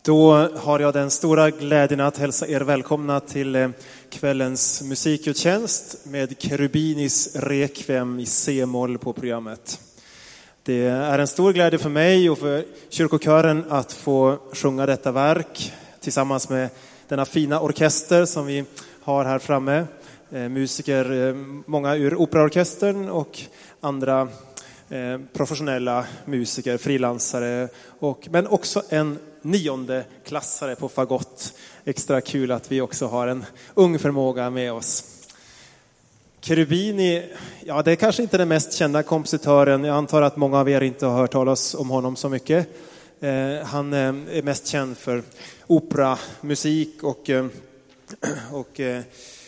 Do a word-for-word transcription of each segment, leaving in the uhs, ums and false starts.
Då har jag den stora glädjen att hälsa er välkomna till kvällens musikgudstjänst med Cherubinis Requiem i C-moll på programmet. Det är en stor glädje för mig och för kyrkokören att få sjunga detta verk tillsammans med denna fina orkester som vi har här framme. Musiker, många ur operaorkestern och andra professionella musiker, frilansare, och, men också en nionde klassare på fagott. Extra kul att vi också har en ung förmåga med oss. Cherubini, ja, det är kanske inte den mest kända kompositören. Jag antar att många av er inte har hört talas om honom så mycket. Eh, han är mest känd för operamusik och, och eh,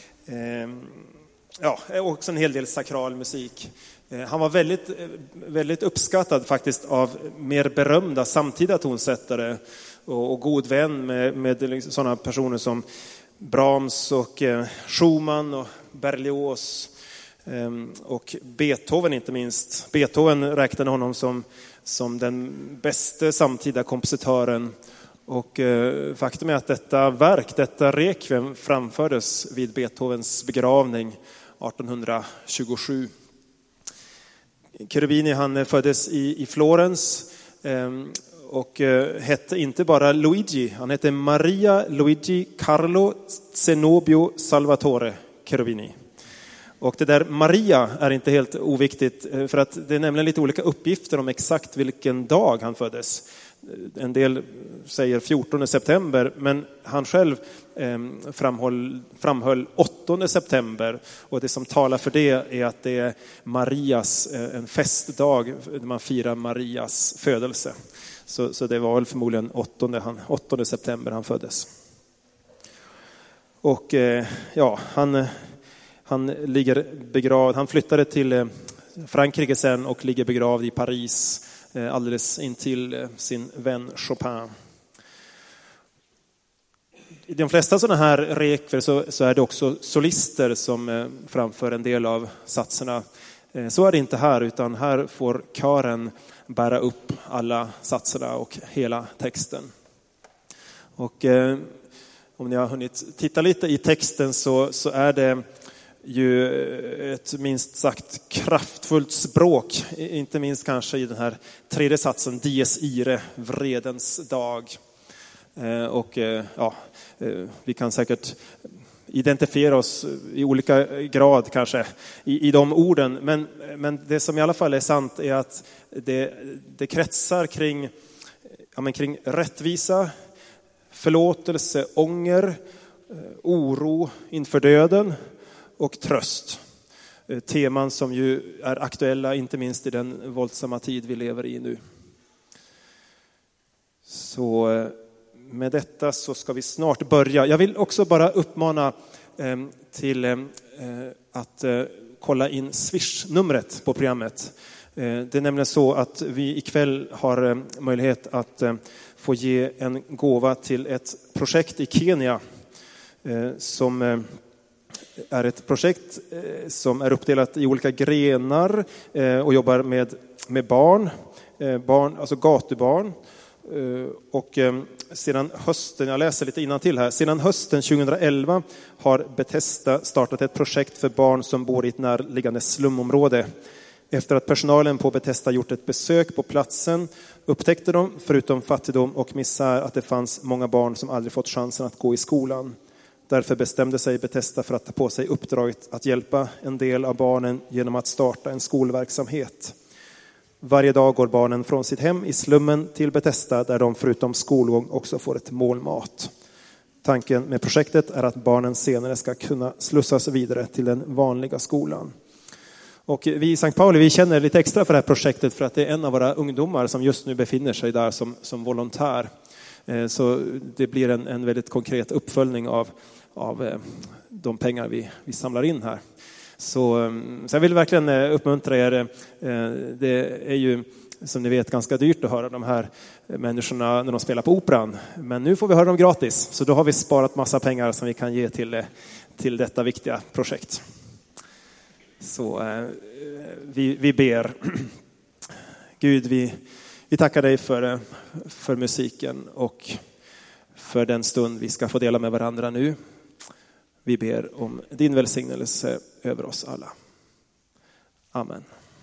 ja, också en hel del sakral musik. Han var väldigt, väldigt uppskattad faktiskt av mer berömda samtida tonsättare och, och god vän med, med sådana personer som Brahms och eh, Schumann och Berlioz eh, och Beethoven inte minst. Beethoven räknade honom som, som den bästa samtida kompositören. Och eh, faktum är att detta verk, detta Requiem, framfördes vid Beethovens begravning artonhundratjugosju. Cherubini, han föddes i, i Florens eh, och eh, hette inte bara Luigi, han hette Maria Luigi Carlo Zenobio Salvatore Cherubini. Och det där Maria är inte helt oviktigt, för att det är nämligen lite olika uppgifter om exakt vilken dag han föddes. En del säger fjortonde september, men han själv eh, framhöll, framhöll åttonde september. Och det som talar för det är att det är Marias, eh, en festdag, man firar Marias födelse. Så, så det var väl förmodligen åttonde, han, åttonde september han föddes. Och eh, ja, han, han ligger begravd, han flyttade till eh, Frankrike sen och ligger begravd i Paris alldeles intill sin vän Chopin. I de flesta sådana här requiem så, så är det också solister som framför en del av satserna. Så är det inte här, utan här får kören bära upp alla satserna och hela texten. Och eh, om ni har hunnit titta lite i texten så, så är det ju ett minst sagt kraftfullt språk, inte minst kanske i den här tredje satsen, dies ire, vredens dag. Och ja, vi kan säkert identifiera oss i olika grad kanske i, i de orden, men, men det som i alla fall är sant är att det, det kretsar kring, ja, men kring rättvisa, förlåtelse, ånger, oro inför döden och tröst. Teman som ju är aktuella inte minst i den våldsamma tid vi lever i nu. Så med detta så ska vi snart börja. Jag vill också bara uppmana eh, till eh, att eh, kolla in Swish-numret på programmet. Eh, det är nämligen så att vi ikväll har eh, möjlighet att eh, få ge en gåva till ett projekt i Kenya eh, som eh, är ett projekt som är uppdelat i olika grenar och jobbar med, med barn, barn, alltså gatubarn. Och sedan hösten, jag läser lite innantill här, sedan hösten tjugoelva har Bethesda startat ett projekt för barn som bor i ett närliggande slumområde. Efter att personalen på Bethesda gjort ett besök på platsen upptäckte de, förutom fattigdom och misär, att det fanns många barn som aldrig fått chansen att gå i skolan. Därför bestämde sig Bethesda för att ta på sig uppdraget att hjälpa en del av barnen genom att starta en skolverksamhet. Varje dag går barnen från sitt hem i slummen till Bethesda, där de förutom skolgång också får ett mål mat. Tanken med projektet är att barnen senare ska kunna slussas vidare till den vanliga skolan. Och vi i Sankt Pauli, vi känner lite extra för det här projektet för att det är en av våra ungdomar som just nu befinner sig där som, som volontär. Så det blir en, en väldigt konkret uppföljning av, av de pengar vi, vi samlar in här. Så, så jag vill verkligen uppmuntra er. Det är ju, som ni vet, ganska dyrt att höra de här människorna när de spelar på operan. Men nu får vi höra dem gratis. Så då har vi sparat massa pengar som vi kan ge till, till detta viktiga projekt. Så vi, vi ber. Gud, vi... Vi tackar dig för, för musiken och för den stund vi ska få dela med varandra nu. Vi ber om din välsignelse över oss alla. Amen.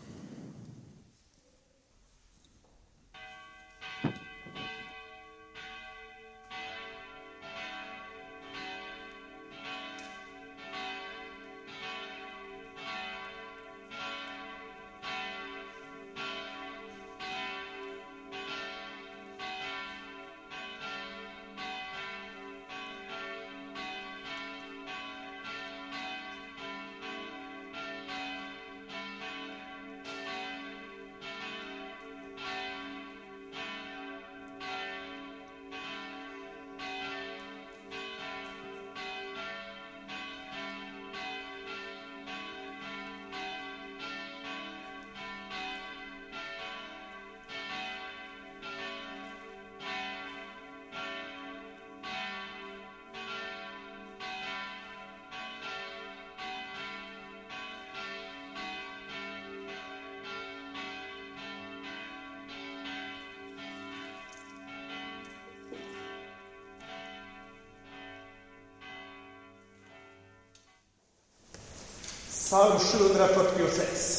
Psalm sjuhundrafyrtiosex.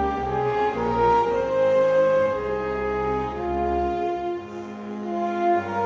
Thank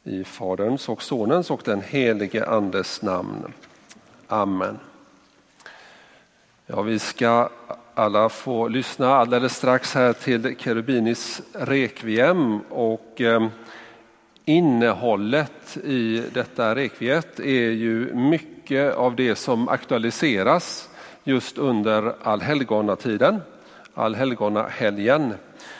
I Faderns och Sonens och den helige Andes namn. Amen. Ja, vi ska alla få lyssna alldeles strax här till Cherubinis Rekviem, och eh, innehållet i detta rekviet är ju mycket av det som aktualiseras just under allhelgonatiden, allhelgonahelgen.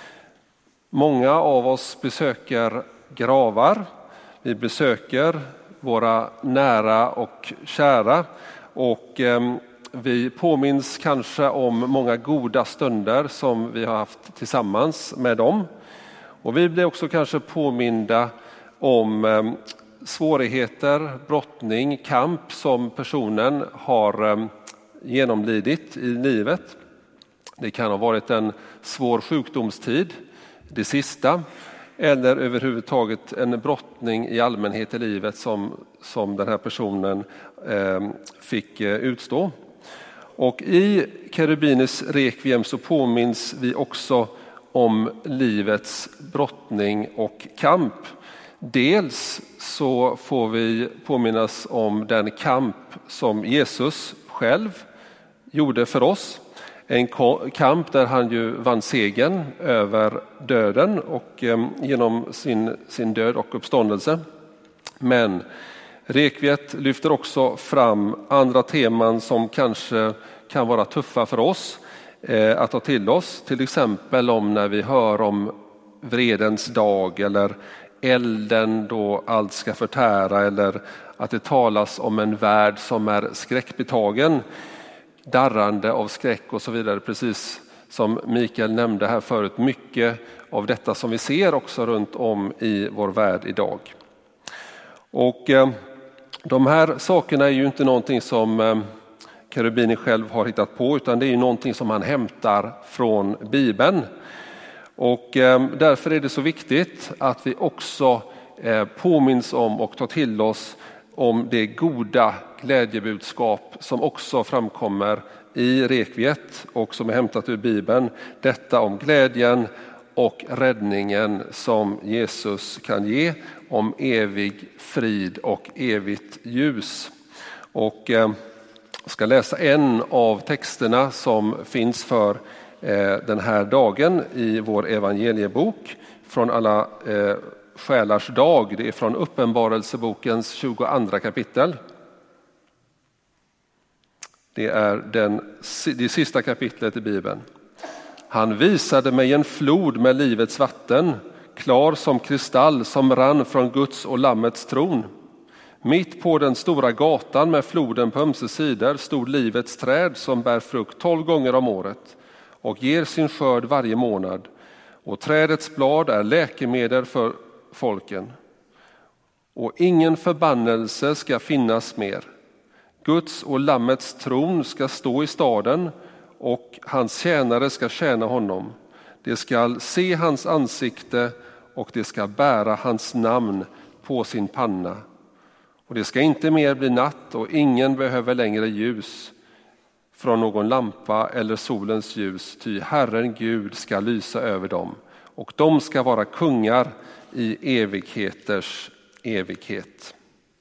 Många av oss besöker gravar, vi besöker våra nära och kära, och eh, vi påminns kanske om många goda stunder som vi har haft tillsammans med dem. Och vi blir också kanske påminda om eh, svårigheter, brottning, kamp som personen har eh, genomlidit i livet. Det kan ha varit en svår sjukdomstid, det sista, eller överhuvudtaget en brottning i allmänhet i livet som, som den här personen eh, fick eh, utstå. Och i Cherubinis Rekviem så påminns vi också om livets brottning och kamp. Dels så får vi påminnas om den kamp som Jesus själv gjorde för oss. En kamp där han ju vann segern över döden och eh, genom sin, sin död och uppståndelse. Men Rekviet lyfter också fram andra teman som kanske kan vara tuffa för oss eh, att ta till oss. Till exempel om när vi hör om vredens dag eller elden då allt ska förtära, eller att det talas om en värld som är skräckbetagen, darrande av skräck och så vidare. Precis som Mikael nämnde här förut, mycket av detta som vi ser också runt om i vår värld idag. Och eh, de här sakerna är ju inte någonting som eh, Cherubini själv har hittat på, utan det är ju någonting som han hämtar från Bibeln. Och eh, därför är det så viktigt att vi också eh, påminns om och tar till oss om det goda glädjebudskap som också framkommer i Rekviet och som är hämtat ur Bibeln. Detta om glädjen och räddningen som Jesus kan ge, om evig frid och evigt ljus. Och eh, jag ska läsa en av texterna som finns för eh, den här dagen i vår evangeliebok från alla eh, själars dag. Det är från Uppenbarelsebokens tjugoandra kapitel. Det är den, det sista kapitlet i Bibeln. Han visade mig en flod med livets vatten, klar som kristall, som rann från Guds och Lammets tron. Mitt på den stora gatan med floden på ömse sidor stod livets träd som bär frukt tolv gånger om året och ger sin skörd varje månad. Och trädets blad är läkemedel för folken. Och ingen förbannelse ska finnas mer. Guds och Lammets tron ska stå i staden och hans tjänare ska tjäna honom. Det ska se hans ansikte och det ska bära hans namn på sin panna. Och det ska inte mer bli natt och ingen behöver längre ljus från någon lampa eller solens ljus, ty Herren Gud ska lysa över dem. Och de ska vara kungar i evigheters evighet.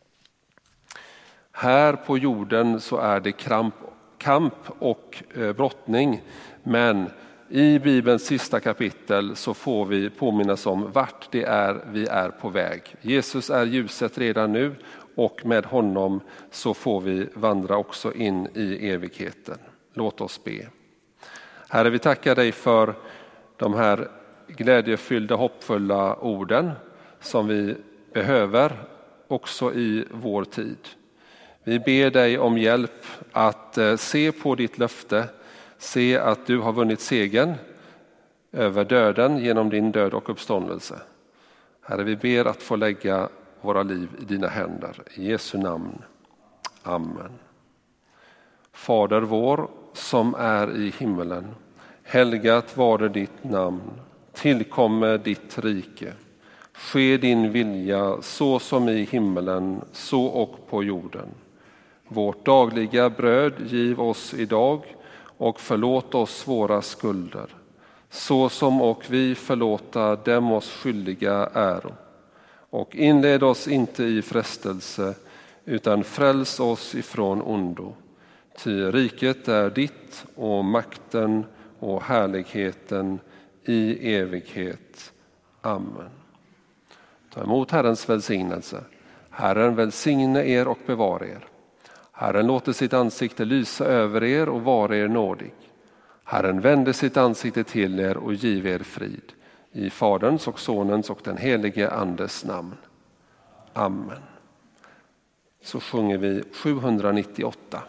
Här på jorden så är det kamp, kamp och brottning, men i Bibelns sista kapitel så får vi påminnas om vart det är vi är på väg. Jesus är ljuset redan nu och med honom så får vi vandra också in i evigheten. Låt oss be. Herre, vi tackar dig för de här glädjefyllda, hoppfulla orden som vi behöver också i vår tid. Vi ber dig om hjälp att se på ditt löfte, se att du har vunnit segern över döden genom din död och uppståndelse. Herre, vi ber att få lägga våra liv i dina händer. I Jesu namn. Amen. Fader vår som är i himmelen, helgat vare ditt namn, tillkommer ditt rike. Ske din vilja så som i himmelen, så och på jorden. Vårt dagliga bröd giv oss idag och förlåt oss våra skulder, så som och vi förlåta dem oss skyldiga äro. Och inled oss inte i frestelse, utan fräls oss ifrån ondo. Ty riket är ditt och makten och härligheten i evighet. Amen. Ta emot Herrens välsignelse. Herren välsigne er och bevara er. Herren låter sitt ansikte lysa över er och vara er nådig. Herren vände sitt ansikte till er och giv er frid. I Faderns och Sonens och den helige Andes namn. Amen. Så sjunger vi sjuhundranittioåtta.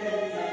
Amen.